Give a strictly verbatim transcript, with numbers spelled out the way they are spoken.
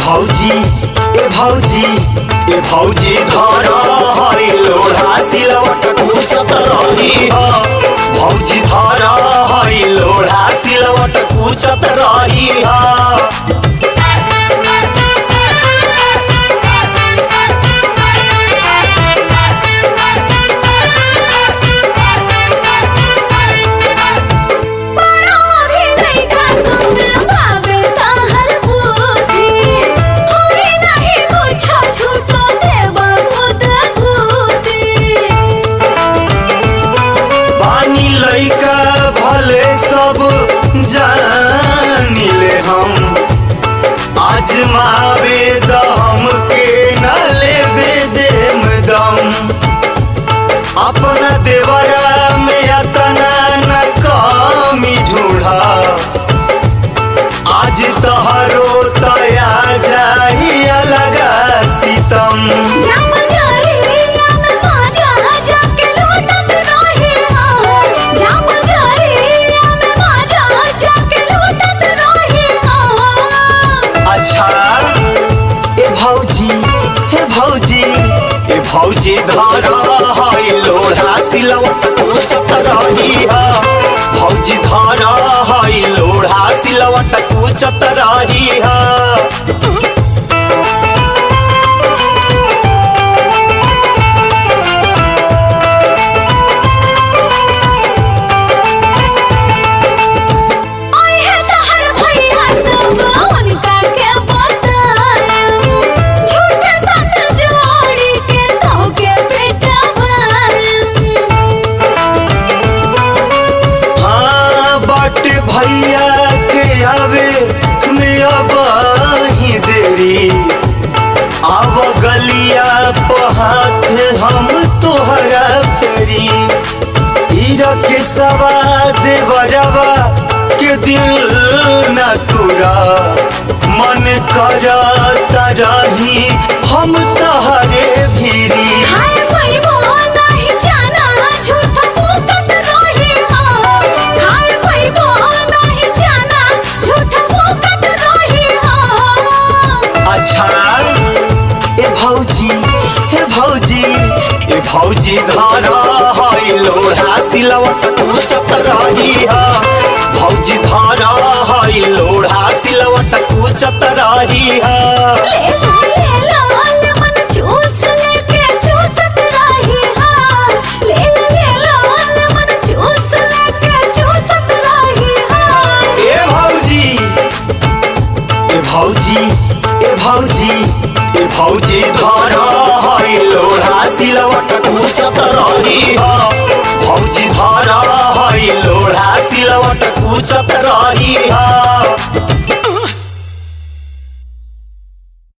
भौजी ए भौजी ए भौजी धर हई लोढ़ा सिलवट कुचत रही भौजी धर हई लोढ़ा सिलवट कुचत रही भले सब जानिले हम आजमावे दम के न लेबे देम दम अपना देवरा में अतना न कमी ढूंढा आज तहरो तया जाही अलग सीतम भौजी धर हई लोढ़ा सिलवट कुचत रही भौजी धर हई लोढ़ा सिलवट कुचत रही भैया के आवे में अब ही देरी आव गलिया पहात हम तोहरा फेरी हीरा के सवाद बरवा के दिल न तुरा मन करा तरही हम तहरे भीरी ए भौजी हे भौजी ए भौजी धर हई लोढ़ा सिलवट कुचत रही भौजी धर हई लोढ़ा सिलवट कुचत रही भौजी ए भौजी ए भौजी धर हई लोढ़ा सिलवट कुचत रही भौजी धर हई लोढ़ा सिलवट कुचत रही